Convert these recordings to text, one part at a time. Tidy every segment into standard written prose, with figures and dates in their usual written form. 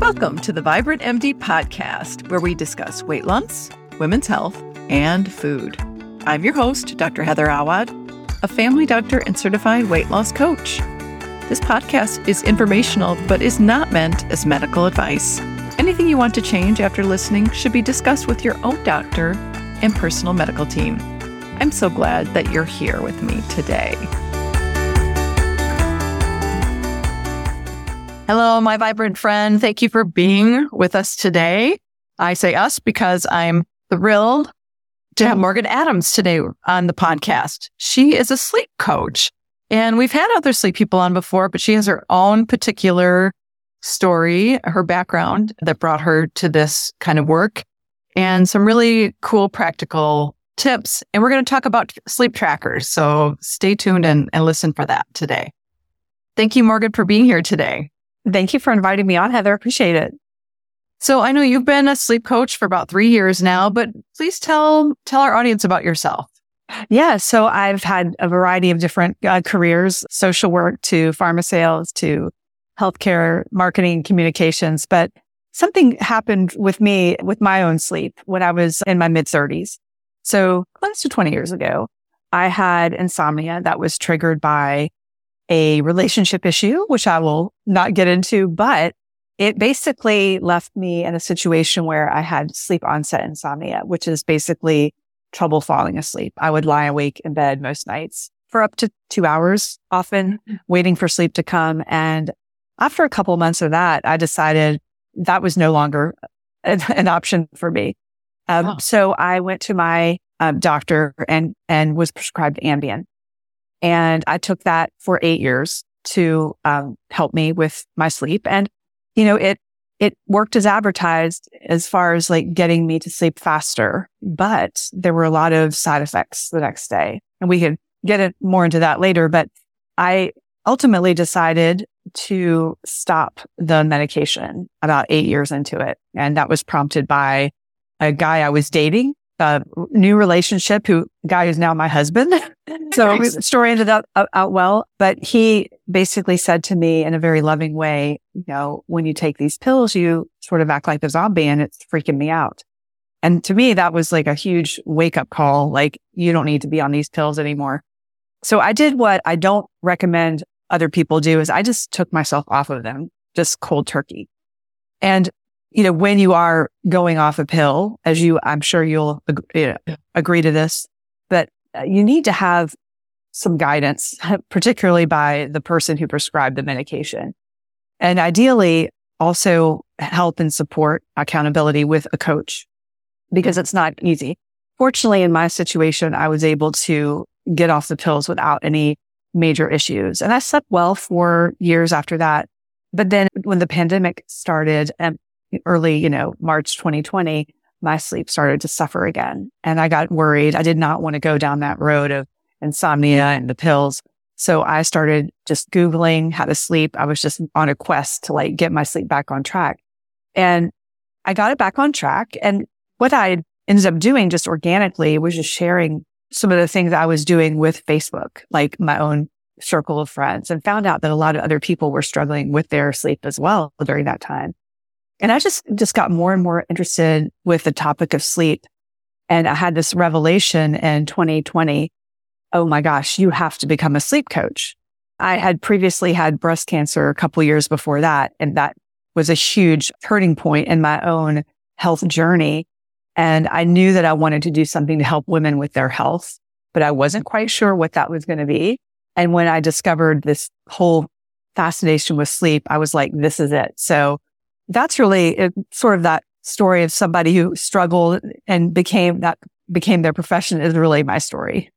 Welcome to the Vibrant MD podcast, where we discuss weight loss, women's health, and food. I'm your host, Dr. Heather Awad, a family doctor and certified weight loss coach. This podcast is informational, but is not meant as medical advice. Anything you want to change after listening should be discussed with your own doctor and personal medical team. I'm so glad that you're here with me today. Hello, my vibrant friend. Thank you for being with us today. I say us because I'm thrilled to have Morgan Adams today on the podcast. She is a sleep coach, and we've had other sleep people on before, but she has her own particular story, her background that brought her to this kind of work, and some really cool practical tips. And we're going to talk about sleep trackers. So stay tuned and listen for that today. Thank you, Morgan, for being here today. Thank you for inviting me on, Heather. Appreciate it. So I know you've been a sleep coach for about 3 years now, but please tell our audience about yourself. Yeah. So I've had a variety of different careers, social work to pharma sales to healthcare, marketing, communications. But something happened with me with my own sleep when I was in my mid-30s. So close to 20 years ago, I had insomnia that was triggered by a relationship issue, which I will not get into, but it basically left me in a situation where I had sleep onset insomnia, which is basically trouble falling asleep. I would lie awake in bed most nights for up to 2 hours, often waiting for sleep to come. And after a couple of months of that, I decided that was no longer an option for me. So I went to my doctor and was prescribed Ambien. And I took that for 8 years to help me with my sleep. And, you know, it worked as advertised as far as like getting me to sleep faster. But there were a lot of side effects the next day. And we could get more into that later. But I ultimately decided to stop the medication about 8 years into it. And that was prompted by a guy I was dating, a new relationship, guy who's now my husband. So the story ended up out well, but he basically said to me in a very loving way, you know, when you take these pills, you sort of act like a zombie and it's freaking me out. And to me, that was like a huge wake up call. Like, you don't need to be on these pills anymore. So I did what I don't recommend other people do is I just took myself off of them, just cold turkey. And you know, when you are going off a pill, I'm sure you'll agree to this, but you need to have some guidance, particularly by the person who prescribed the medication. And ideally also help and support accountability with a coach because it's not easy. Fortunately, in my situation, I was able to get off the pills without any major issues. And I slept well for years after that. But then when the pandemic started, early, March 2020, my sleep started to suffer again. And I got worried. I did not want to go down that road of insomnia and the pills. So I started just Googling how to sleep. I was just on a quest to like get my sleep back on track. And I got it back on track. And what I ended up doing just organically was just sharing some of the things I was doing with Facebook, like my own circle of friends, and found out that a lot of other people were struggling with their sleep as well during that time. And I just got more and more interested with the topic of sleep. And I had this revelation in 2020. Oh my gosh, you have to become a sleep coach. I had previously had breast cancer a couple years before that. And that was a huge turning point in my own health journey. And I knew that I wanted to do something to help women with their health, but I wasn't quite sure what that was going to be. And when I discovered this whole fascination with sleep, I was like, this is it. So that's really sort of that story of somebody who struggled and became their profession is really my story.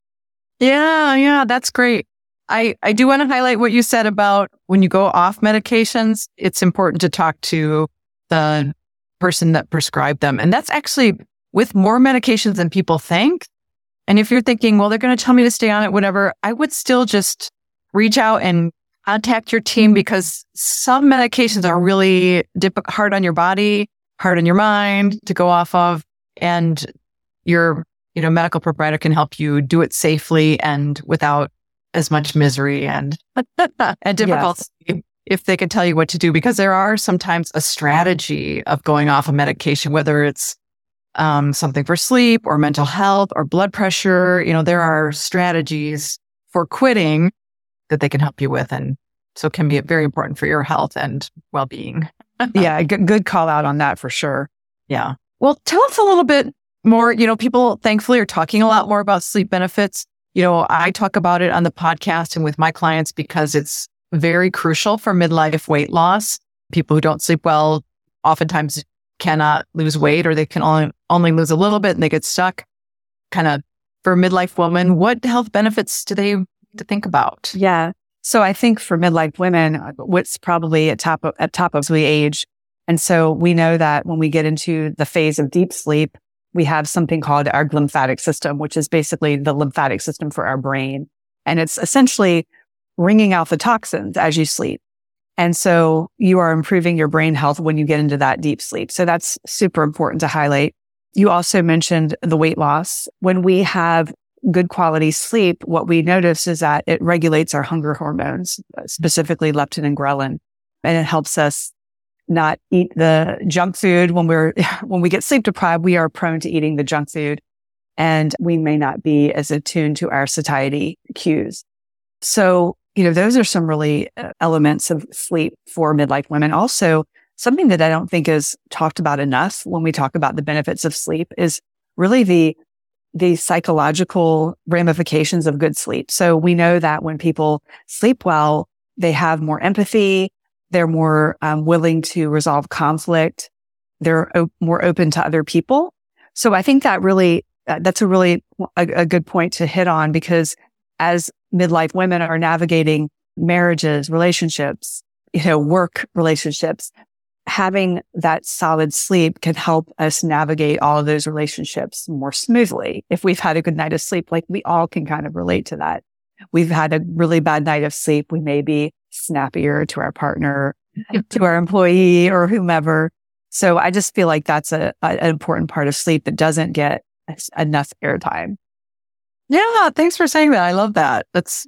Yeah, that's great. I do want to highlight what you said about when you go off medications, it's important to talk to the person that prescribed them. And that's actually with more medications than people think. And if you're thinking, well, they're going to tell me to stay on it, whatever, I would still just reach out and contact your team because some medications are really hard on your body, hard on your mind to go off of. And your, medical provider can help you do it safely and without as much misery and difficulty. Yes. if they could tell you what to do, because there are sometimes a strategy of going off a medication, whether it's something for sleep or mental health or blood pressure. There are strategies for quitting that they can help you with. And so it can be very important for your health and well-being. Yeah, good call out on that for sure. Yeah. Well, tell us a little bit more. People thankfully are talking a lot more about sleep benefits. I talk about it on the podcast and with my clients because it's very crucial for midlife weight loss. People who don't sleep well oftentimes cannot lose weight, or they can only lose a little bit and they get stuck. Kind of for midlife women, what health benefits do they to think about? Yeah. So I think for midlife women, what's probably at top of the age. And so we know that when we get into the phase of deep sleep, we have something called our lymphatic system, which is basically the lymphatic system for our brain. And it's essentially wringing out the toxins as you sleep. And so you are improving your brain health when you get into that deep sleep. So that's super important to highlight. You also mentioned the weight loss. When we have good quality sleep, what we notice is that it regulates our hunger hormones, specifically leptin and ghrelin. And it helps us not eat the junk food. When we get sleep deprived, we are prone to eating the junk food, and we may not be as attuned to our satiety cues. So, those are some really elements of sleep for midlife women. Also, something that I don't think is talked about enough when we talk about the benefits of sleep is really the psychological ramifications of good sleep. So we know that when people sleep well, they have more empathy. They're more willing to resolve conflict. They're more open to other people. So I think that really, that's a good point to hit on, because as midlife women are navigating marriages, relationships, work relationships, having that solid sleep can help us navigate all of those relationships more smoothly. If we've had a good night of sleep, like we all can kind of relate to that. We've had a really bad night of sleep. We may be snappier to our partner, to our employee or whomever. So I just feel like that's an important part of sleep that doesn't get enough airtime. Yeah. Thanks for saying that. I love that. That's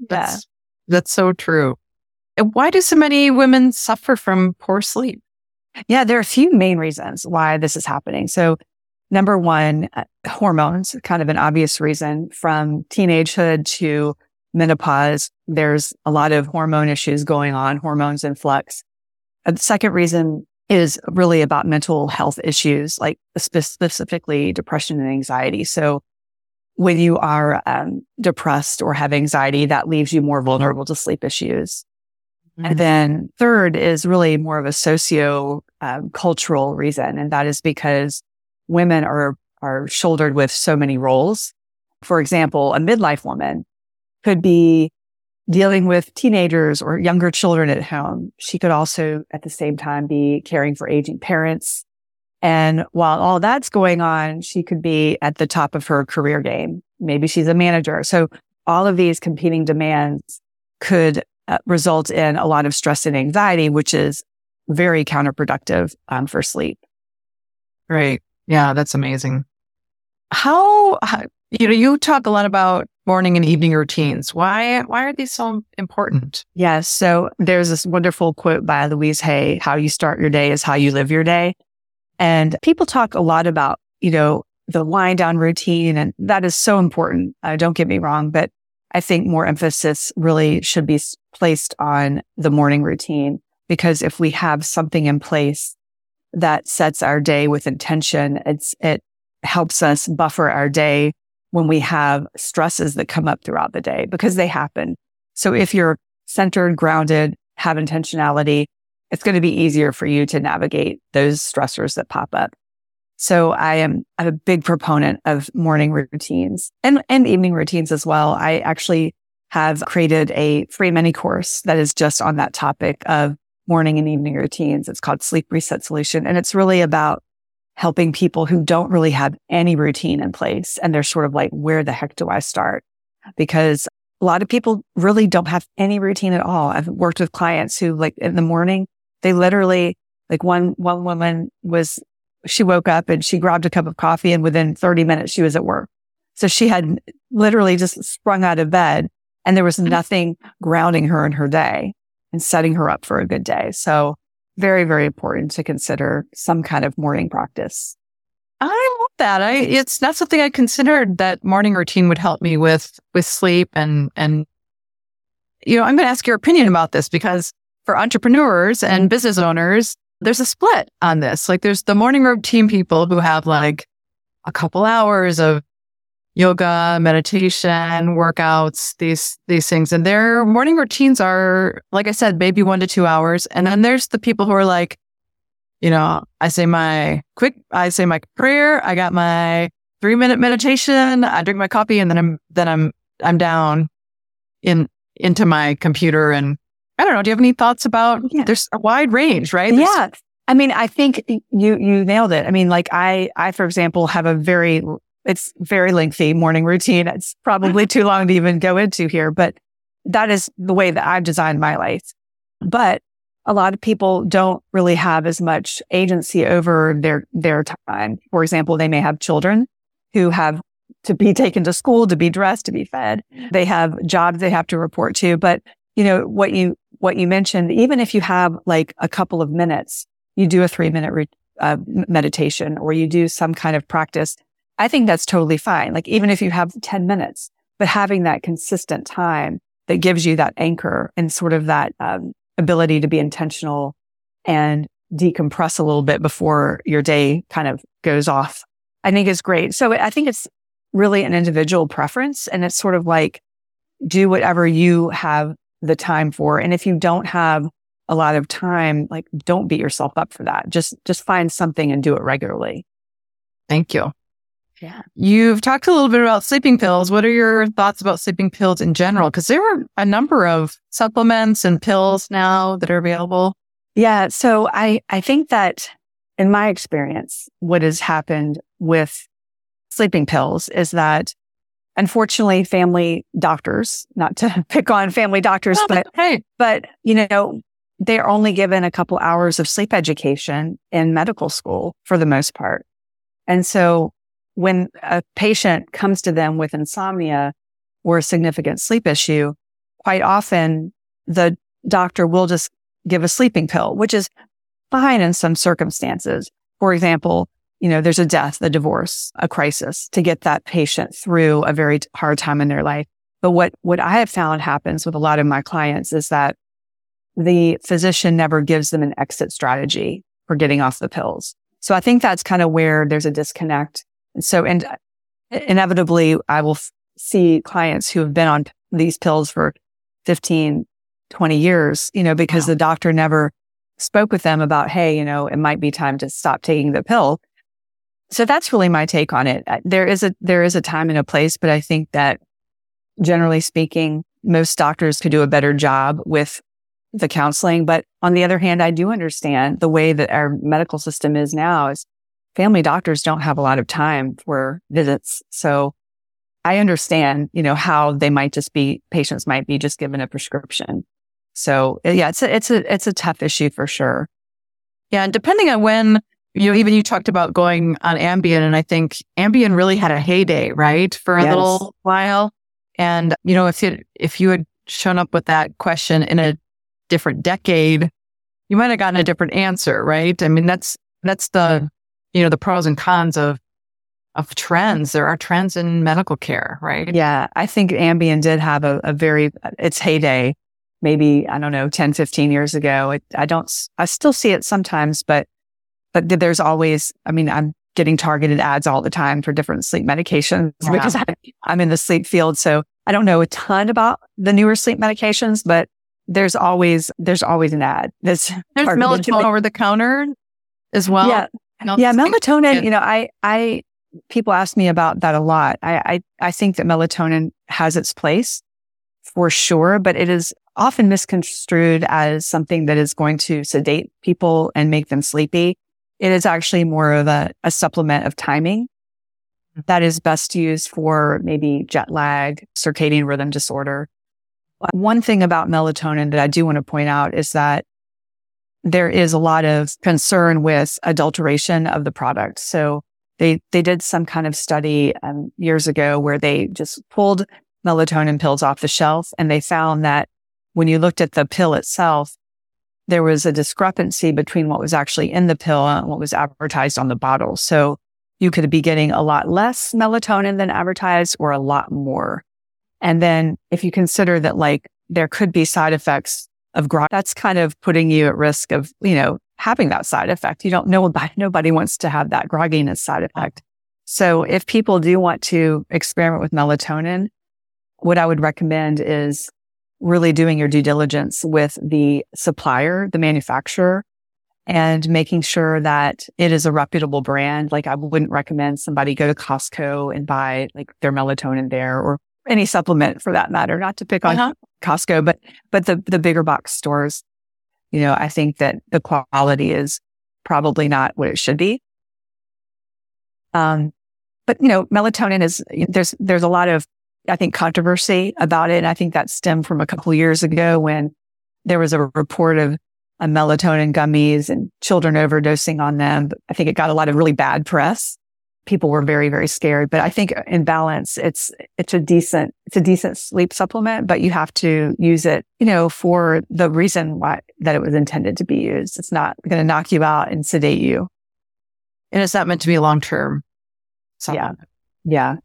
so true. And why do so many women suffer from poor sleep? Yeah, there are a few main reasons why this is happening. So number one, hormones, kind of an obvious reason. From teenagehood to menopause, there's a lot of hormone issues going on, hormones in flux. The second reason is really about mental health issues, like specifically depression and anxiety. So when you are depressed or have anxiety, that leaves you more vulnerable to sleep issues. Mm-hmm. And then third is really more of a socio-cultural reason. And that is because women are shouldered with so many roles. For example, a midlife woman could be dealing with teenagers or younger children at home. She could also at the same time be caring for aging parents. And while all that's going on, she could be at the top of her career game. Maybe she's a manager. So all of these competing demands could result in a lot of stress and anxiety, which is very counterproductive for sleep. Right. Yeah, that's amazing. How you talk a lot about morning and evening routines. Why are these so important? Yes. So there's this wonderful quote by Louise Hay, how you start your day is how you live your day. And people talk a lot about, the wind down routine, and that is so important. Don't get me wrong, but I think more emphasis really should be placed on the morning routine, because if we have something in place that sets our day with intention, it helps us buffer our day when we have stresses that come up throughout the day, because they happen. So if you're centered, grounded, have intentionality, it's going to be easier for you to navigate those stressors that pop up. So I'm a big proponent of morning routines and evening routines as well. I actually have created a free mini course that is just on that topic of morning and evening routines. It's called Sleep Reset Solution. And it's really about helping people who don't really have any routine in place. And they're sort of like, where the heck do I start? Because a lot of people really don't have any routine at all. I've worked with clients who, like, in the morning, they literally, like one woman she woke up and she grabbed a cup of coffee, and within 30 minutes she was at work. So she had literally just sprung out of bed, and there was nothing grounding her in her day. and setting her up for a good day. So very, very important to consider some kind of morning practice. I love that. It's not something I considered that morning routine would help me with sleep and I'm going to ask your opinion about this because for entrepreneurs and business owners, there's a split on this. Like there's the morning routine people who have like a couple hours of yoga, meditation, workouts, these things. And their morning routines are, like I said, maybe 1 to 2 hours. And then there's the people who are like, I say my prayer, I got my 3-minute meditation, I drink my coffee, and then I'm down into my computer. And I don't know, do you have any thoughts about, there's a wide range, right? Yeah. I mean, I think you nailed it. I mean, like I, for example, have it's very lengthy morning routine. It's probably too long to even go into here, but that is the way that I've designed my life. But a lot of people don't really have as much agency over their time. For example, they may have children who have to be taken to school, to be dressed, to be fed. They have jobs they have to report to. But what you mentioned, even if you have like a couple of minutes, you do a 3-minute meditation or you do some kind of practice, I think that's totally fine. Like even if you have 10 minutes, but having that consistent time that gives you that anchor and sort of that ability to be intentional and decompress a little bit before your day kind of goes off, I think is great. So I think it's really an individual preference, and it's sort of like do whatever you have the time for. And if you don't have a lot of time, like don't beat yourself up for that. Just find something and do it regularly. Thank you. Yeah. You've talked a little bit about sleeping pills. What are your thoughts about sleeping pills in general? Because there are a number of supplements and pills now that are available. Yeah. So I think that in my experience, what has happened with sleeping pills is that unfortunately family doctors, not to pick on family doctors, but they're only given a couple hours of sleep education in medical school for the most part. And so when a patient comes to them with insomnia or a significant sleep issue, quite often the doctor will just give a sleeping pill, which is fine in some circumstances. For example, there's a death, a divorce, a crisis to get that patient through a very hard time in their life. But what I have found happens with a lot of my clients is that the physician never gives them an exit strategy for getting off the pills. So I think that's kind of where there's a disconnect. And inevitably, I will see clients who have been on these pills for 15, 20 years, because the doctor never spoke with them about, hey, it might be time to stop taking the pill. So that's really my take on it. There is a time and a place, but I think that generally speaking, most doctors could do a better job with the counseling. But on the other hand, I do understand the way that our medical system is now is family doctors don't have a lot of time for visits. So I understand, how they might patients might be just given a prescription. So yeah, it's a tough issue for sure. Yeah. And depending on when, even you talked about going on Ambien, and I think Ambien really had a heyday, right? For a little while. And, if you had shown up with that question in a different decade, you might have gotten a different answer, right? I mean, that's the, the pros and cons of trends. There are trends in medical care, right? Yeah. I think Ambien did have its heyday, maybe, 10, 15 years ago. I still see it sometimes, but there's always, I'm getting targeted ads all the time for different sleep medications because I'm in the sleep field. So I don't know a ton about the newer sleep medications, but there's always an ad. There's melatonin over the counter as well. Yeah. Melatonin, people ask me about that a lot. I think that melatonin has its place for sure, but it is often misconstrued as something that is going to sedate people and make them sleepy. It is actually more of a supplement of timing that is best used for maybe jet lag, circadian rhythm disorder. One thing about melatonin that I do want to point out is that there is a lot of concern with adulteration of the product. So they did some kind of study years ago where they just pulled melatonin pills off the shelf, and they found that when you looked at the pill itself, there was a discrepancy between what was actually in the pill and what was advertised on the bottle. So you could be getting a lot less melatonin than advertised or a lot more. And then if you consider that like there could be side effects of grog, that's kind of putting you at risk of, having that side effect. You don't know, nobody wants to have that grogginess side effect. So if people do want to experiment with melatonin, what I would recommend is really doing your due diligence with the supplier, the manufacturer, and making sure that it is a reputable brand. Like I wouldn't recommend somebody go to Costco and buy like their melatonin there or any supplement for that matter, not to pick on Costco, but the bigger box stores. I think that the quality is probably not what it should be. But melatonin is, there's a lot of, I think, controversy about it. And I think that stemmed from a couple of years ago when there was a report of melatonin gummies and children overdosing on them. I think it got a lot of really bad press. People were very, very scared. But I think in balance, it's a decent sleep supplement, but you have to use it, for the reason why that it was intended to be used. It's not going to knock you out and sedate you. And it's not meant to be long-term. Yeah.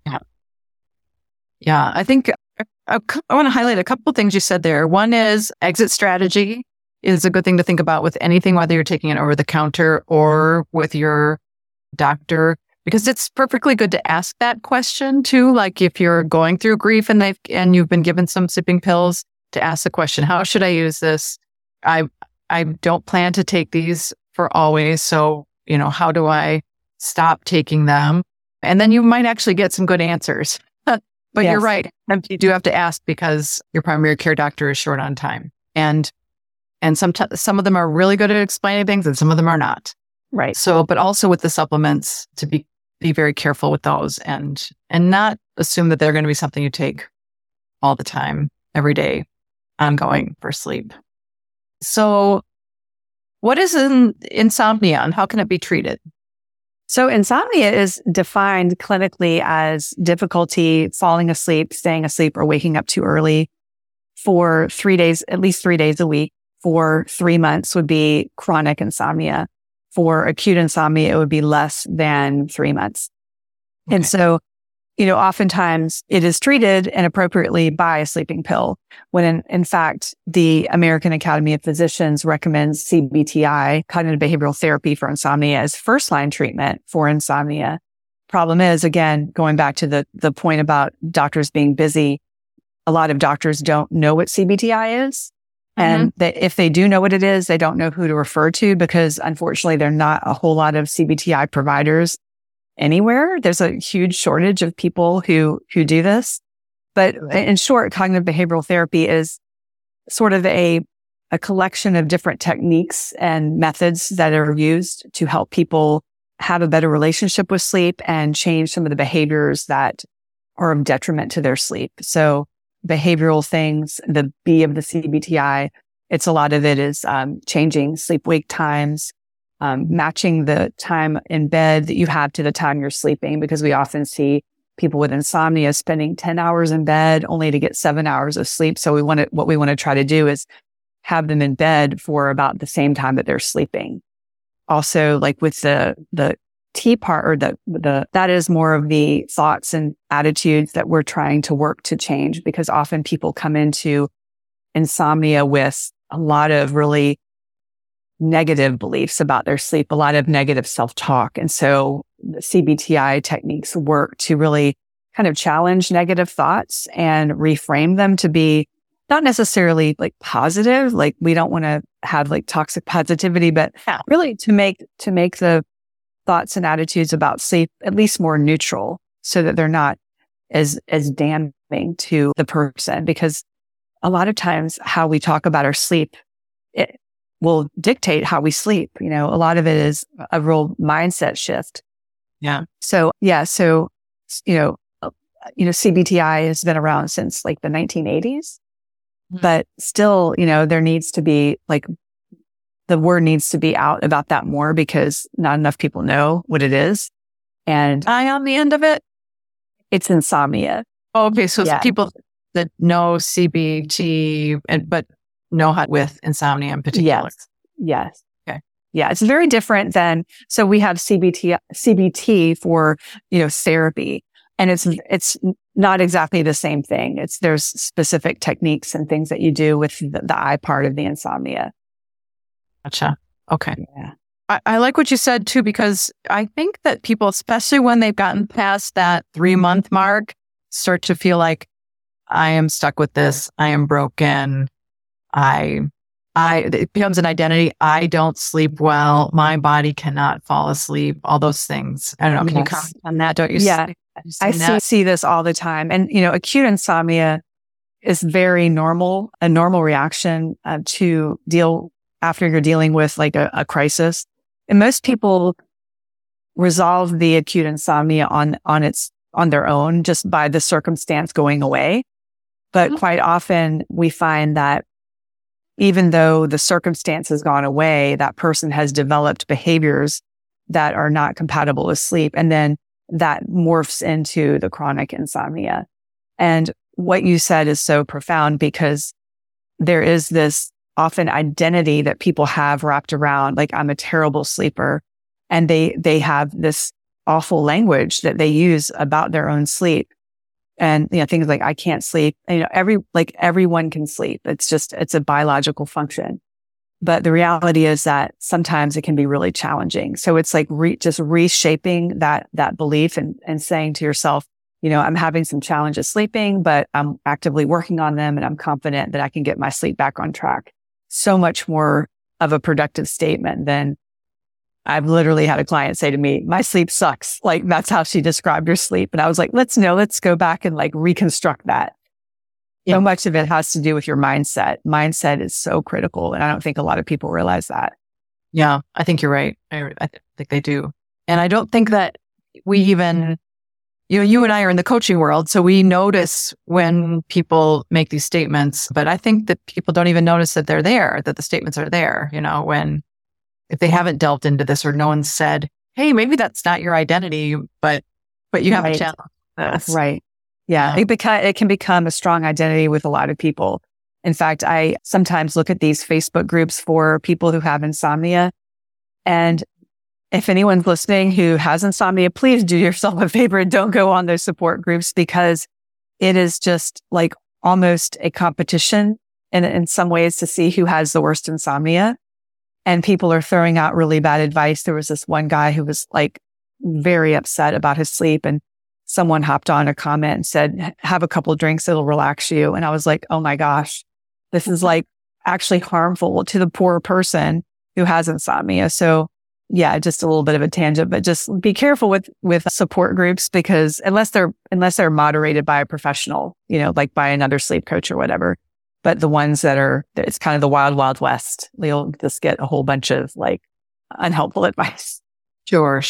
I think I want to highlight a couple of things you said there. One is exit strategy is a good thing to think about with anything, whether you're taking it over the counter or with your doctor, because it's perfectly good to ask that question too. Like if you're going through grief and you've been given some sleeping pills, to ask the question, how should I use this? I don't plan to take these for always. So, how do I stop taking them? And then you might actually get some good answers. But yes. You're right. You do have to ask because your primary care doctor is short on time. And some of them are really good at explaining things and some of them are not. Right. So, but also with the supplements to be very careful with those and not assume that they're going to be something you take all the time, every day, ongoing for sleep. So what is insomnia and how can it be treated? So insomnia is defined clinically as difficulty falling asleep, staying asleep, or waking up too early for 3 days, at least 3 days a week. For 3 months would be chronic insomnia. For acute insomnia, it would be less than 3 months. Okay. And so, oftentimes it is treated inappropriately by a sleeping pill when in fact, the American Academy of Physicians recommends CBTI, cognitive behavioral therapy for insomnia, as first line treatment for insomnia. Problem is, again, going back to the point about doctors being busy, a lot of doctors don't know what CBTI is. And if they do know what it is, they don't know who to refer to because unfortunately, there are not a whole lot of CBTI providers anywhere. There's a huge shortage of people who do this. But in short, cognitive behavioral therapy is sort of a collection of different techniques and methods that are used to help people have a better relationship with sleep and change some of the behaviors that are of detriment to their sleep. So behavioral things, the B of the CBTI, a lot of it is changing sleep-wake times, matching the time in bed that you have to the time you're sleeping, because we often see people with insomnia spending 10 hours in bed only to get 7 hours of sleep. So what we want to try to do is have them in bed for about the same time that they're sleeping. Also, like with the T part or that is more of the thoughts and attitudes that we're trying to work to change, because often people come into insomnia with a lot of really negative beliefs about their sleep, a lot of negative self-talk. And so the CBTI techniques work to really kind of challenge negative thoughts and reframe them to be not necessarily like positive. Like we don't want to have like toxic positivity, but really to make the thoughts and attitudes about sleep at least more neutral so that they're not as damning to the person. Because a lot of times how we talk about our sleep, it will dictate how we sleep. A lot of it is a real mindset shift. Yeah. So CBTI has been around since like the 1980s, but still, there needs to be like, the word needs to be out about that more because not enough people know what it is. And I on the end of it? It's insomnia. Oh, okay. So it's people that know CBT, but know how with insomnia in particular. Yes. Yes. Okay. Yeah. It's very different than, so we have CBT for, therapy, and it's not exactly the same thing. There's specific techniques and things that you do with the I part of the insomnia. Gotcha. Okay. Yeah. I like what you said too, because I think that people, especially when they've gotten past that 3-month mark, start to feel like, I am stuck with this. I am broken. It becomes an identity. I don't sleep well. My body cannot fall asleep. All those things. I don't know. Can you comment on that? Don't you? Yeah. I see this all the time. And, acute insomnia is very normal, a normal reaction to deal after you're dealing with like a crisis. And most people resolve the acute insomnia on their own, just by the circumstance going away. But quite often we find that even though the circumstance has gone away, that person has developed behaviors that are not compatible with sleep. And then that morphs into the chronic insomnia. And what you said is so profound, because there is this often identity that people have wrapped around, like, I'm a terrible sleeper. And they have this awful language that they use about their own sleep. And, things like, I can't sleep. Everyone can sleep. It's a biological function. But the reality is that sometimes it can be really challenging. So it's like just reshaping that belief and saying to yourself, I'm having some challenges sleeping, but I'm actively working on them, and I'm confident that I can get my sleep back on track. So much more of a productive statement than, I've literally had a client say to me, my sleep sucks. Like, that's how she described her sleep. And I was like, let's go back and like reconstruct that. Yeah. So much of it has to do with your mindset. Mindset is so critical. And I don't think a lot of people realize that. Yeah, I think you're right. I think they do. And I don't think that we even, you and I are in the coaching world, so we notice when people make these statements, but I think that people don't even notice that they're there, that the statements are there, if they haven't delved into this, or no one said, hey, maybe that's not your identity, but you have a challenge with this. Right. Yeah. It can become a strong identity with a lot of people. In fact, I sometimes look at these Facebook groups for people who have insomnia. And if anyone's listening who has insomnia, please do yourself a favor and don't go on those support groups, because it is just like almost a competition in some ways to see who has the worst insomnia. And people are throwing out really bad advice. There was this one guy who was like very upset about his sleep, and someone hopped on a comment and said, have a couple of drinks, it'll relax you. And I was like, oh my gosh, this is like actually harmful to the poor person who has insomnia. So yeah, just a little bit of a tangent, but just be careful with support groups, because unless they're moderated by a professional, like by another sleep coach or whatever. But the ones it's kind of the wild, wild west. You'll just get a whole bunch of like unhelpful advice. Sure.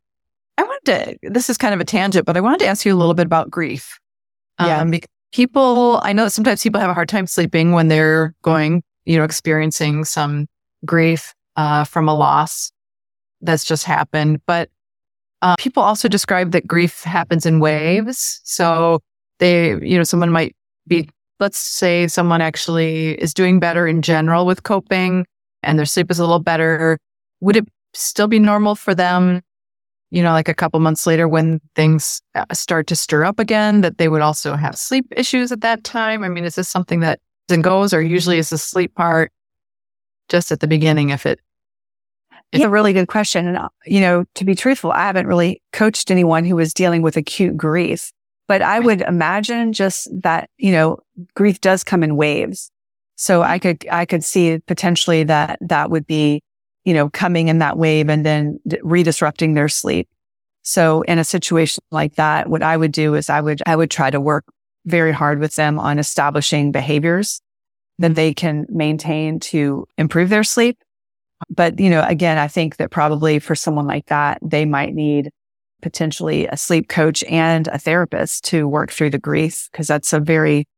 This is kind of a tangent, but I wanted to ask you a little bit about grief. Yeah. I know sometimes people have a hard time sleeping when they're experiencing some grief from a loss that's just happened. But people also describe that grief happens in waves. So someone might be, let's say someone actually is doing better in general with coping and their sleep is a little better. Would it still be normal for them, like a couple months later when things start to stir up again, that they would also have sleep issues at that time? I mean, is this something that goes, or usually is the sleep part just at the beginning if it... It's a really good question. And, to be truthful, I haven't really coached anyone who was dealing with acute grief, but I would imagine just that, grief does come in waves. So I could see potentially that would be, coming in that wave and then redisrupting their sleep. So in a situation like that, what I would do is I would try to work very hard with them on establishing behaviors that they can maintain to improve their sleep. But, again, I think that probably for someone like that, they might need potentially a sleep coach and a therapist to work through the grief, because that's a very,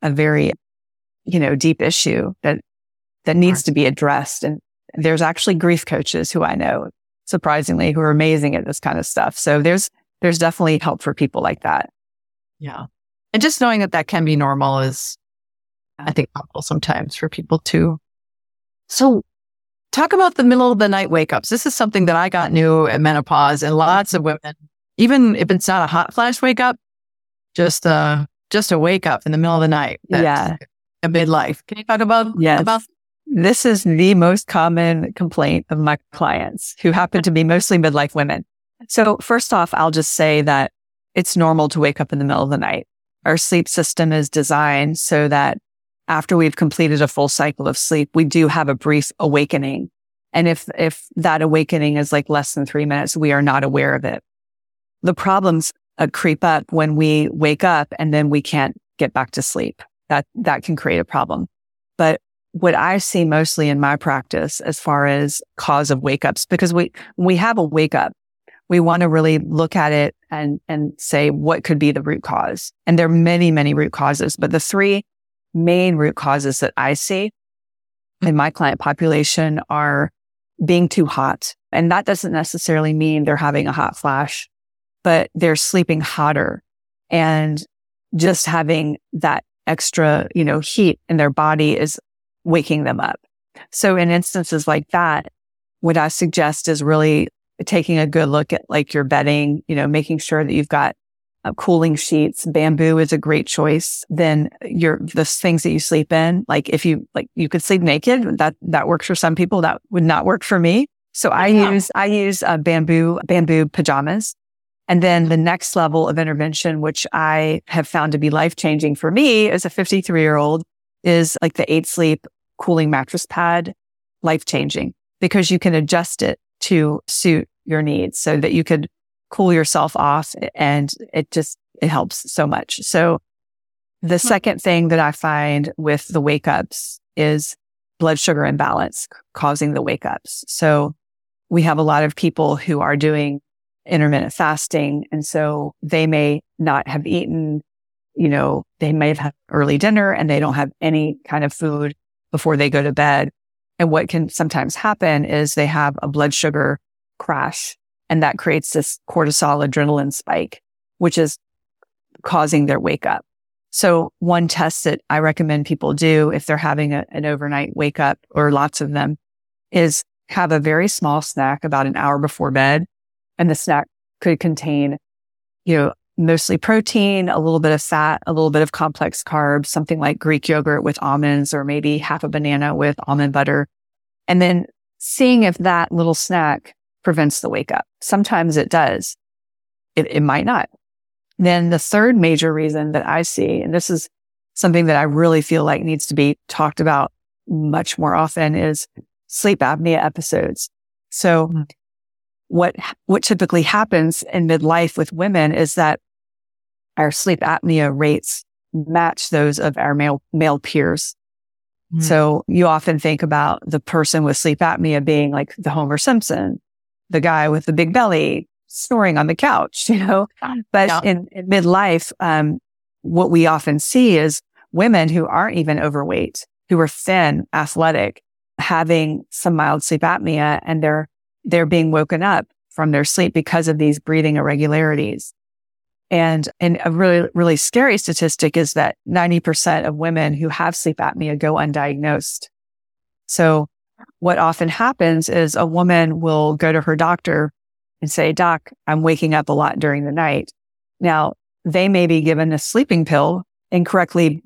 deep issue that needs to be addressed. And there's actually grief coaches who I know, surprisingly, who are amazing at this kind of stuff. So there's definitely help for people like that. Yeah. And just knowing that can be normal is I think, helpful sometimes for people too. So talk about the middle of the night wake ups. This is something that I got new at menopause, and lots of women, even if it's not a hot flash wake up, just a wake up in the middle of the night. Yeah. A midlife. Can you talk about this is the most common complaint of my clients who happen to be mostly midlife women. So first off, I'll just say that it's normal to wake up in the middle of the night. Our sleep system is designed so that after we've completed a full cycle of sleep, we do have a brief awakening. And if that awakening is like less than 3 minutes, we are not aware of it. The problems creep up when we wake up and then we can't get back to sleep. That can create a problem. But what I see mostly in my practice as far as cause of wake ups, because when we have a wake up, we want to really look at it and say what could be the root cause. And there are many, many root causes, but the 3 main root causes that I see in my client population are being too hot. And that doesn't necessarily mean they're having a hot flash, but they're sleeping hotter and just having that extra, heat in their body is waking them up. So in instances like that, what I suggest is really taking a good look at like your bedding, making sure that you've got cooling sheets. Bamboo is a great choice. Then the things that you sleep in, like if you could sleep naked, that works for some people. That would not work for me. So I use bamboo pajamas. And then the next level of intervention, which I have found to be life-changing for me as a 53-year-old, is like the 8 Sleep cooling mattress pad, life-changing, because you can adjust it to suit your needs so that you could cool yourself off, and it helps so much. So the second thing that I find with the wake ups is blood sugar imbalance causing the wake ups. So we have a lot of people who are doing intermittent fasting. And so they may not have eaten, they may have had early dinner and they don't have any kind of food before they go to bed. And what can sometimes happen is they have a blood sugar crash, and that creates this cortisol adrenaline spike, which is causing their wake up. So one test that I recommend people do if they're having an overnight wake up, or lots of them, is have a very small snack about an hour before bed. And the snack could contain, mostly protein, a little bit of fat, a little bit of complex carbs, something like Greek yogurt with almonds, or maybe half a banana with almond butter. And then seeing if that little snack prevents the wake up. Sometimes it does. It might not. Then the third major reason that I see, and this is something that I really feel like needs to be talked about much more often, is sleep apnea episodes. So what typically happens in midlife with women is that our sleep apnea rates match those of our male peers. Mm. So you often think about the person with sleep apnea being like the Homer Simpson, the guy with the big belly snoring on the couch, But in midlife, what we often see is women who aren't even overweight, who are thin, athletic, having some mild sleep apnea, and they're being woken up from their sleep because of these breathing irregularities. And a really, really scary statistic is that 90% of women who have sleep apnea go undiagnosed. So what often happens is a woman will go to her doctor and say, "Doc, I'm waking up a lot during the night." Now, they may be given a sleeping pill, incorrectly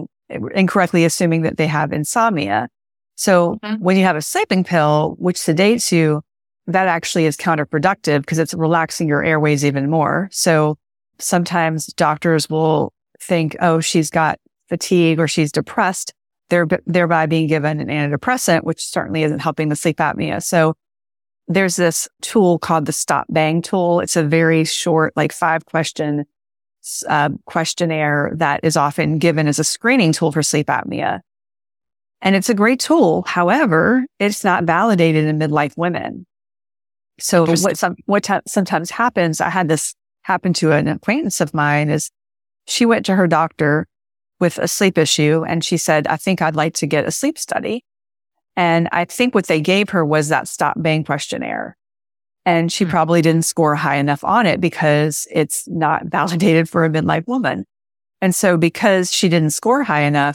assuming that they have insomnia. So when you have a sleeping pill, which sedates you, that actually is counterproductive because it's relaxing your airways even more. So sometimes doctors will think, oh, she's got fatigue or she's depressed, thereby being given an antidepressant, which certainly isn't helping the sleep apnea. So there's this tool called the Stop Bang tool. It's a very short, 5-question questionnaire that is often given as a screening tool for sleep apnea. And it's a great tool. However, it's not validated in midlife women. So what sometimes happens, I had this happen to an acquaintance of mine, is she went to her doctor with a sleep issue and she said, "I think I'd like to get a sleep study." And I think what they gave her was that Stop Bang questionnaire. And she probably didn't score high enough on it because it's not validated for a midlife woman. And so because she didn't score high enough,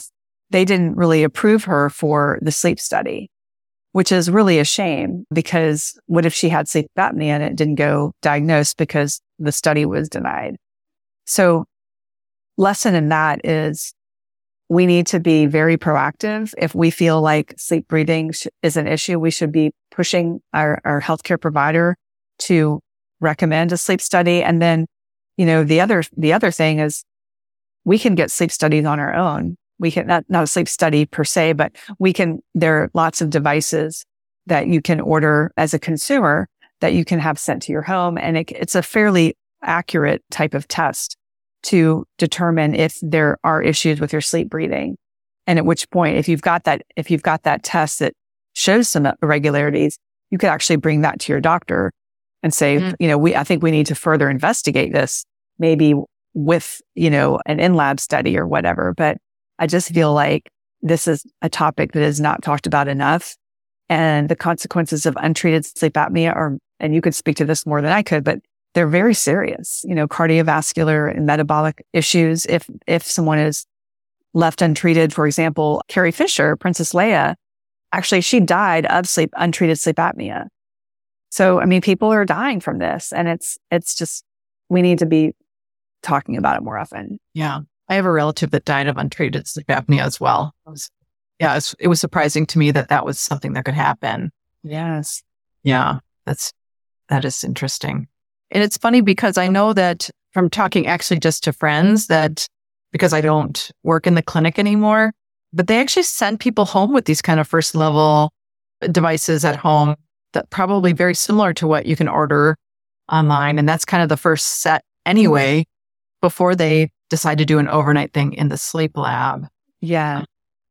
they didn't really approve her for the sleep study, which is really a shame, because what if she had sleep apnea and it didn't go diagnosed because the study was denied? So lesson in that is we need to be very proactive. If we feel like sleep breathing is an issue, we should be pushing our healthcare provider to recommend a sleep study. And then, the other thing is we can get sleep studies on our own. We can not a sleep study per se, but there are lots of devices that you can order as a consumer that you can have sent to your home. And it's a fairly accurate type of test to determine if there are issues with your sleep breathing. And at which point, if you've got that test that shows some irregularities, you could actually bring that to your doctor and say, I think we need to further investigate this, maybe with, an in-lab study or whatever. But I just feel like this is a topic that is not talked about enough. And the consequences of untreated sleep apnea and you could speak to this more than I could, but they're very serious, cardiovascular and metabolic issues. If someone is left untreated, for example, Carrie Fisher, Princess Leia, actually, she died of untreated sleep apnea. So, people are dying from this, and it's just, we need to be talking about it more often. Yeah. I have a relative that died of untreated sleep apnea as well. It was surprising to me that was something that could happen. Yes. Yeah. That is interesting. And it's funny because I know that from talking actually just to friends because I don't work in the clinic anymore, but they actually send people home with these kind of first level devices at home that probably very similar to what you can order online. And that's kind of the first set anyway, before they decide to do an overnight thing in the sleep lab. Yeah.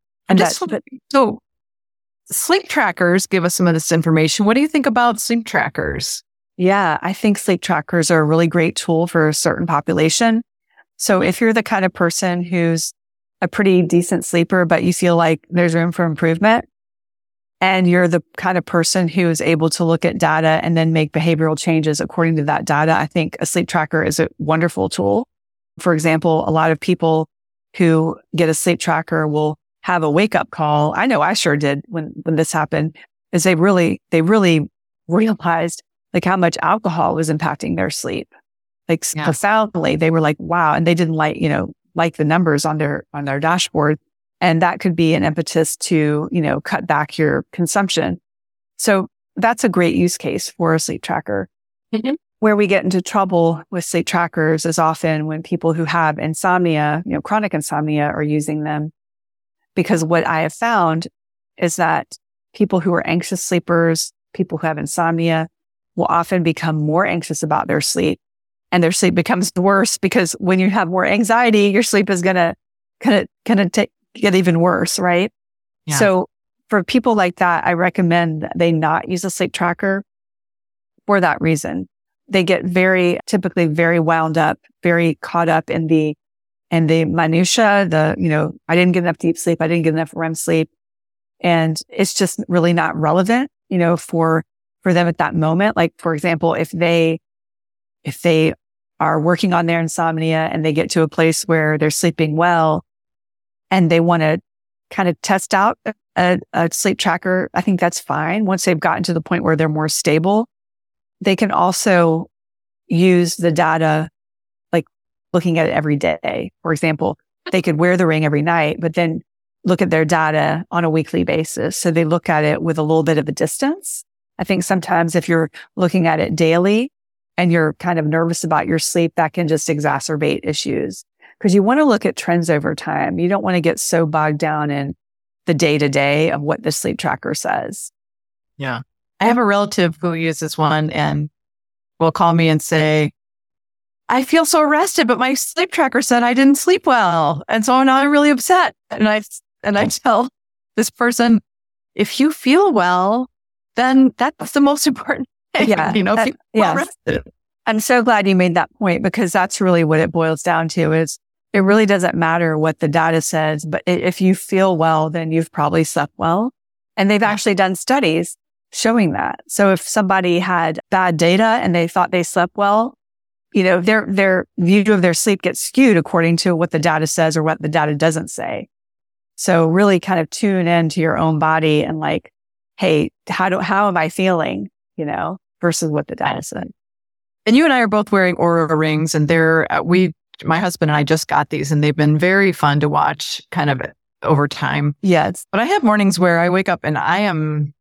So sleep trackers give us some of this information. What do you think about sleep trackers? Yeah, I think sleep trackers are a really great tool for a certain population. So if you're the kind of person who's a pretty decent sleeper, but you feel like there's room for improvement, and you're the kind of person who is able to look at data and then make behavioral changes according to that data, I think a sleep tracker is a wonderful tool. For example, a lot of people who get a sleep tracker will have a wake-up call. I know I sure did when this happened, is they really realized like how much alcohol was impacting their sleep, profoundly. They were like, wow. And they didn't like the numbers on their dashboard. And that could be an impetus to, cut back your consumption. So that's a great use case for a sleep tracker. Mm-hmm. Where we get into trouble with sleep trackers is often when people who have insomnia, chronic insomnia, are using them. Because what I have found is that people who are anxious sleepers, people who have insomnia, will often become more anxious about their sleep, and their sleep becomes worse, because when you have more anxiety, your sleep is gonna get even worse, right? Yeah. So for people like that, I recommend that they not use a sleep tracker for that reason. They get typically very wound up, very caught up in the minutia, I didn't get enough deep sleep, I didn't get enough REM sleep, and it's just really not relevant, for them at that moment. Like, for example, if they are working on their insomnia and they get to a place where they're sleeping well and they want to kind of test out a sleep tracker, I think that's fine. Once they've gotten to the point where they're more stable, they can also use the data, like looking at it every day. For example, they could wear the ring every night, but then look at their data on a weekly basis. So they look at it with a little bit of a distance. I think sometimes if you're looking at it daily and you're kind of nervous about your sleep, that can just exacerbate issues, because you want to look at trends over time. You don't want to get so bogged down in the day-to-day of what the sleep tracker says. Yeah. I have a relative who uses one and will call me and say, I feel so rested, but my sleep tracker said I didn't sleep well. And so now I'm really upset. And I tell this person, if you feel well, then that's the most important thing. Yeah. If you feel well rested. I'm so glad you made that point, because that's really what it boils down to. Is it really doesn't matter what the data says, but if you feel well, then you've probably slept well. And they've actually done studies showing that. So if somebody had bad data and they thought they slept well, their view of their sleep gets skewed according to what the data says or what the data doesn't say. So really kind of tune into your own body and like, hey, how am I feeling, versus what the data said. And you and I are both wearing Oura rings, and my husband and I just got these, and they've been very fun to watch kind of over time. Yes. But I have mornings where I wake up and I am,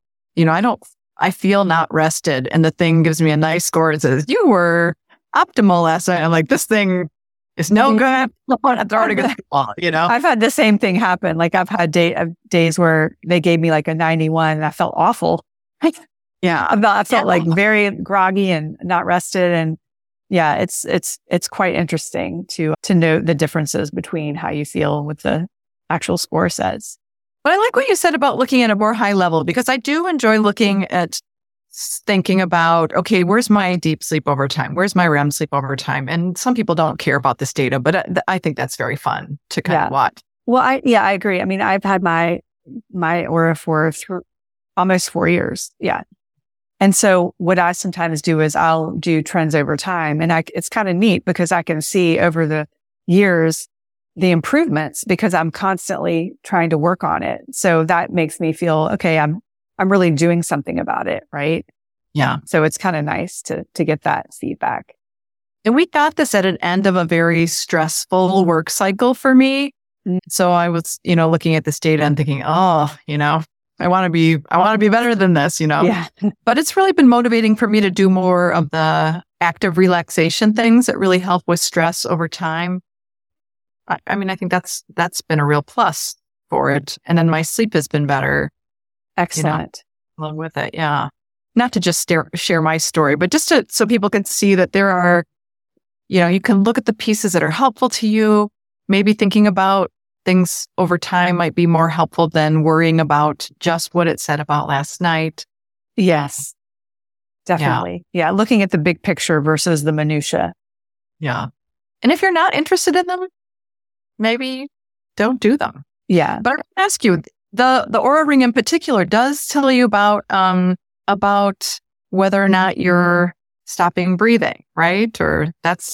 I feel not rested, and the thing gives me a nice score and says, you were optimal last night. I'm like, this thing is no good. I want to throw it against the wall, I've had the same thing happen. Like I've had days where they gave me like a 91 and I felt awful. Yeah. I felt like very groggy and not rested. And yeah, it's quite interesting to note the differences between how you feel with the actual score says. But I like what you said about looking at a more high level, because I do enjoy looking at thinking about, okay, where's my deep sleep over time? Where's my REM sleep over time? And some people don't care about this data, but I think that's very fun to kind of watch. Well, I agree. I mean, I've had my Oura for almost 4 years. Yeah. And so what I sometimes do is I'll do trends over time, and it's kind of neat because I can see over the years the improvements because I'm constantly trying to work on it. So that makes me feel, okay, I'm really doing something about it. Right. Yeah. So it's kind of nice to get that feedback. And we got this at an end of a very stressful work cycle for me. So I was, looking at this data and thinking, I want to be better than this, Yeah. But it's really been motivating for me to do more of the active relaxation things that really help with stress over time. I mean, I think that's been a real plus for it. And then my sleep has been better. Excellent. Along with it. Yeah. Not to just share my story, but just so people can see that there are, you can look at the pieces that are helpful to you. Maybe thinking about things over time might be more helpful than worrying about just what it said about last night. Yes, definitely. Yeah. Looking at the big picture versus the minutia. Yeah. And if you're not interested in them, maybe don't do them. Yeah. But I want to ask you, the Oura Ring in particular does tell you about whether or not you're stopping breathing, right? Or that's...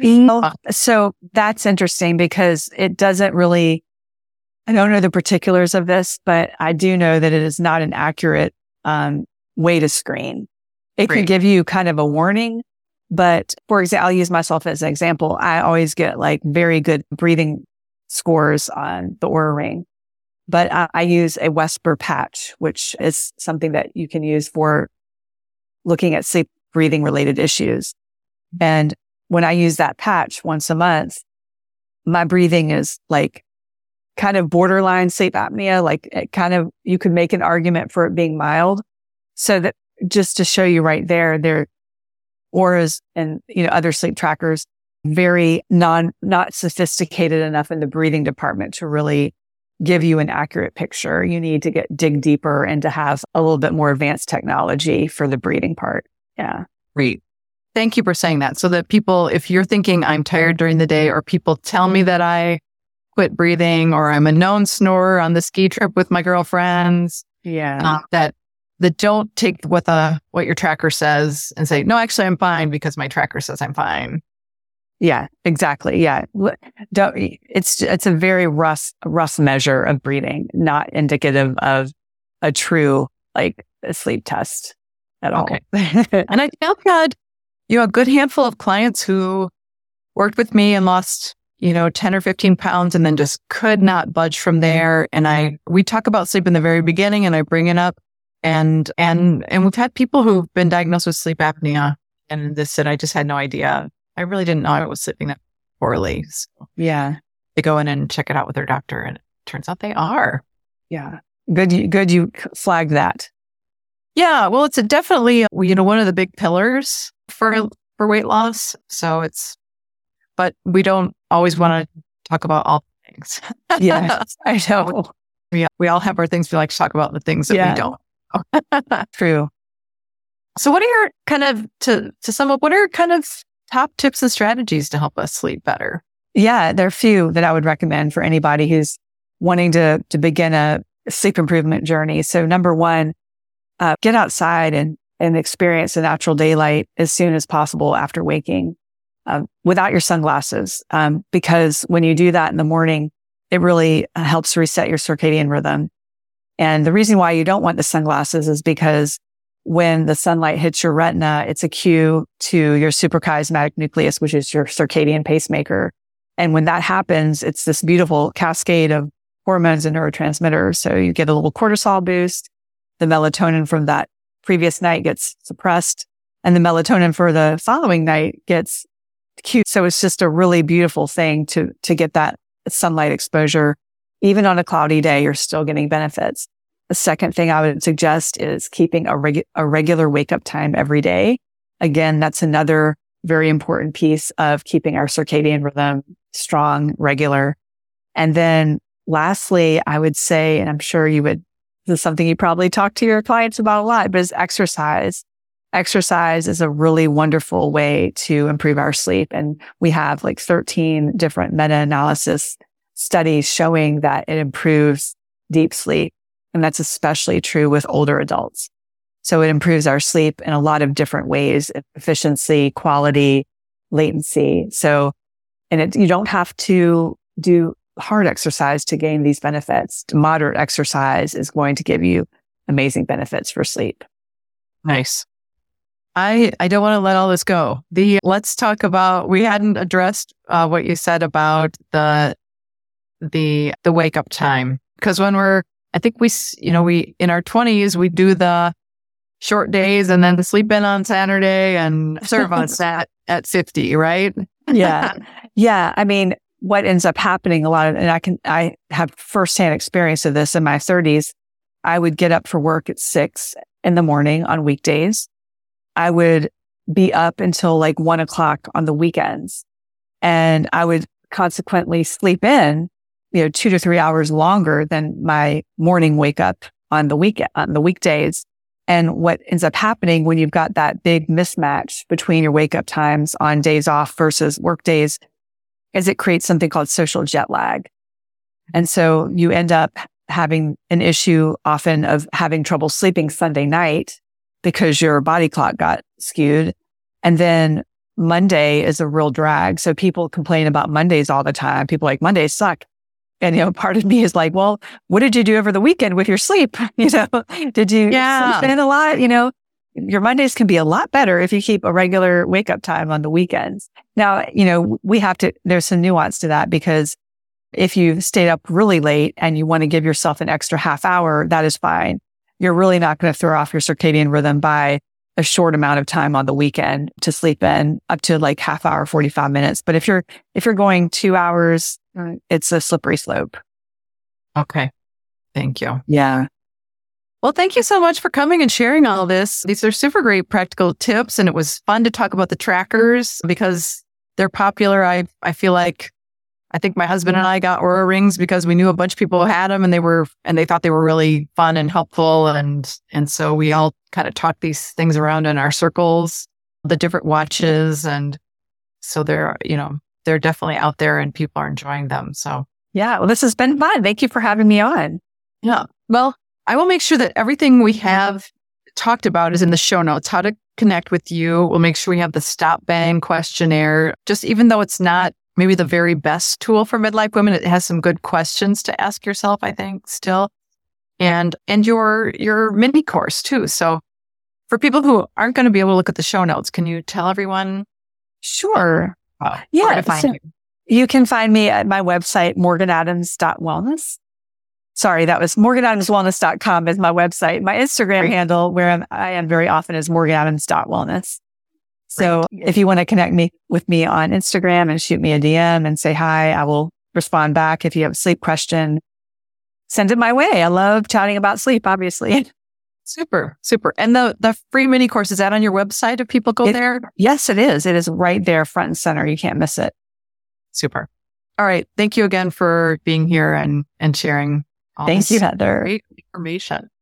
So that's interesting because it doesn't really, I don't know the particulars of this, but I do know that it is not an accurate way to screen. It can give you kind of a warning, but for example, I'll use myself as an example. I always get like very good breathing scores on the Oura Ring, but I use a Whisper patch, which is something that you can use for looking at sleep breathing related issues. And when I use that patch once a month, my breathing is like kind of borderline sleep apnea, like it kind of, you could make an argument for it being mild. So that just to show you right there, Auras and, other sleep trackers, very not sophisticated enough in the breathing department to really give you an accurate picture. You need to dig deeper and to have a little bit more advanced technology for the breathing part. Yeah. Great. Thank you for saying that. So that people, if you're thinking I'm tired during the day, or people tell me that I quit breathing, or I'm a known snorer on the ski trip with my girlfriends, that don't take what your tracker says and say, no, actually I'm fine because my tracker says I'm fine. Yeah, exactly. Yeah. It's a very rough measure of breathing, not indicative of a true a sleep test at all. Okay. And I've had a good handful of clients who worked with me and lost, 10 or 15 pounds and then just could not budge from there. And we talk about sleep in the very beginning and I bring it up and we've had people who've been diagnosed with sleep apnea and they said, I just had no idea. I really didn't know I was sleeping that poorly. So yeah. They go in and check it out with their doctor and it turns out they are. Yeah. Good. You flagged that. Yeah. Well, it's definitely, one of the big pillars for weight loss. So but we don't always want to talk about all things. Yeah, I know. We all have our things we like to talk about, the things that we don't. True. So what are your to sum up, what are top tips and strategies to help us sleep better? Yeah, there are a few that I would recommend for anybody who's wanting to begin a sleep improvement journey. So number one, get outside and experience the natural daylight as soon as possible after waking, without your sunglasses. Because when you do that in the morning, it really helps reset your circadian rhythm. And the reason why you don't want the sunglasses is because when the sunlight hits your retina, it's a cue to your suprachiasmatic nucleus, which is your circadian pacemaker. And when that happens, it's this beautiful cascade of hormones and neurotransmitters. So you get a little cortisol boost. The melatonin from that previous night gets suppressed, and the melatonin for the following night gets cued. So it's just a really beautiful thing to get that sunlight exposure. Even on a cloudy day, you're still getting benefits. The second thing I would suggest is keeping a regular wake up time every day. Again, that's another very important piece of keeping our circadian rhythm strong, regular. And then lastly, I would say, and I'm sure this is something you probably talk to your clients about a lot, but is exercise. Exercise is a really wonderful way to improve our sleep. And we have like 13 different meta-analysis studies showing that it improves deep sleep. And that's especially true with older adults. So it improves our sleep in a lot of different ways: efficiency, quality, latency. So, you don't have to do hard exercise to gain these benefits. Moderate exercise is going to give you amazing benefits for sleep. Nice. I don't want to let all this go. Let's talk about, we hadn't addressed what you said about the wake up time. Because when I think we in our 20s, we do the short days and then sleep in on Saturday and serve on at 50, right? Yeah. Yeah. I mean, what ends up happening and I have firsthand experience of this in my 30s. I would get up for work at 6 a.m. on weekdays. I would be up until like 1 o'clock on the weekends, and I would consequently sleep in, 2 to 3 hours longer than my morning wake up on the weekdays. And what ends up happening when you've got that big mismatch between your wake up times on days off versus work days is it creates something called social jet lag. And so you end up having an issue often of having trouble sleeping Sunday night because your body clock got skewed. And then Monday is a real drag. So people complain about Mondays all the time. People are like, Mondays suck. And, part of me is like, well, what did you do over the weekend with your sleep? Did you sleep in a lot? Your Mondays can be a lot better if you keep a regular wake up time on the weekends. Now, there's some nuance to that, because if you've stayed up really late and you want to give yourself an extra half hour, that is fine. You're really not going to throw off your circadian rhythm by a short amount of time on the weekend to sleep in, up to like half hour, 45 minutes. But if you're going 2 hours, it's a slippery slope. Okay. Thank you. Yeah. Well, thank you so much for coming and sharing all this. These are super great practical tips, and it was fun to talk about the trackers because they're popular. I feel like, I think my husband and I got Oura rings because we knew a bunch of people had them, and they thought they were really fun and helpful. And so we all kind of talked these things around in our circles, the different watches. And so they're definitely out there and people are enjoying them. So yeah, well, this has been fun. Thank you for having me on. Yeah. Well, I will make sure that everything we have talked about is in the show notes, how to connect with you. We'll make sure we have the Stop Bang questionnaire. Just even though it's not maybe the very best tool for midlife women, it has some good questions to ask yourself, I think, still. And your mini course too. So for people who aren't going to be able to look at the show notes, can you tell everyone? Sure. Yeah. Where to find you? You can find me at my website, morganadams.wellness. Sorry, that was morganadamswellness.com is my website. My Instagram handle, where I am very often, is morganadams.wellness. So if you want to connect with me on Instagram and shoot me a DM and say hi, I will respond back. If you have a sleep question, send it my way. I love chatting about sleep, obviously. Super, super. And the free mini course, is that on your website if people go there? Yes, it is. It is right there, front and center. You can't miss it. Super. All right. Thank you again for being here and sharing all Thank you, Heather. Great information.